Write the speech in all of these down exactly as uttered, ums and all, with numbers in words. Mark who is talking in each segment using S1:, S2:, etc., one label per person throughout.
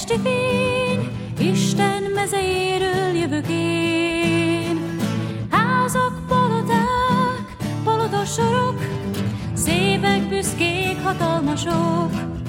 S1: esti fény, Isten mezejéről jövök én. Házak, paloták, palotas sorok, szépek, büszkék, hatalmasok.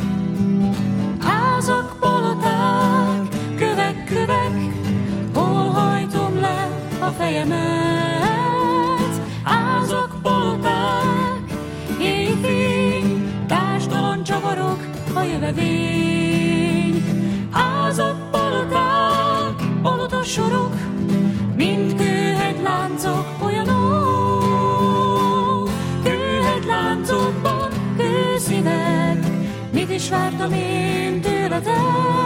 S1: Házak, paloták, kövek, kövek, hol hajtom le a fejemet. Házak, paloták, éjfény, társdalan csavarok a jövevény. Házak, paloták, palotas sorok, mint kőhegyláncok olyanok. Kőhegyláncokban kőszívek, mit is vártam én tőletek?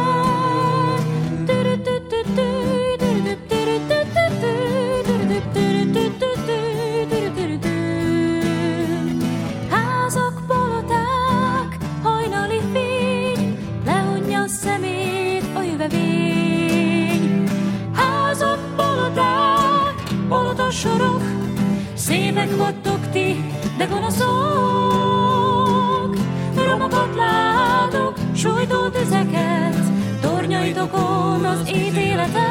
S1: Házak, paloták, hajnali fény, lehunja szemét a jövevény. Házak, paloták, palotas sorok, szépek vagytok ti, de gonoszok. Romokat látok, sújtó tüzeket, tornyaitokon az ítéletet.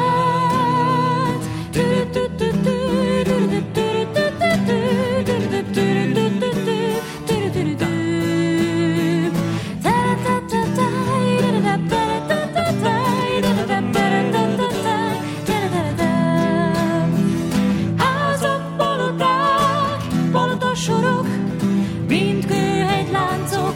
S1: Házak, paloták, palotas sorok, mint kőhegyláncok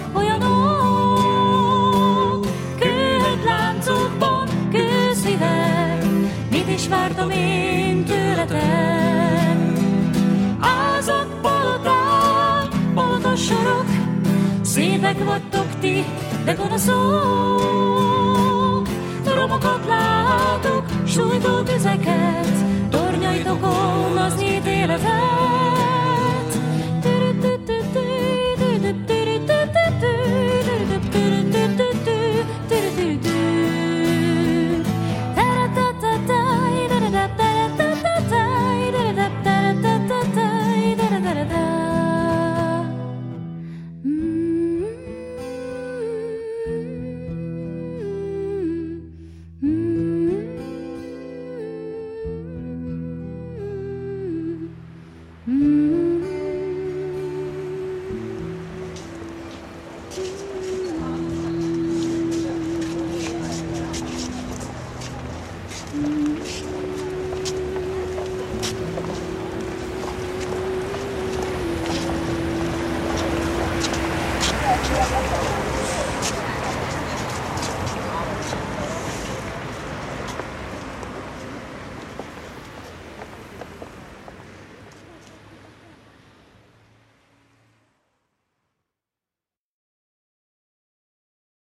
S1: olyanok. Kőhegyláncokban kőszívek, mit is vártam én tőletek? Házak, paloták, palotas sorok, szépek vagytok ti, de gonoszok. Romokat látok, sújtó tüzeket, tornyaitokon az ítéletet.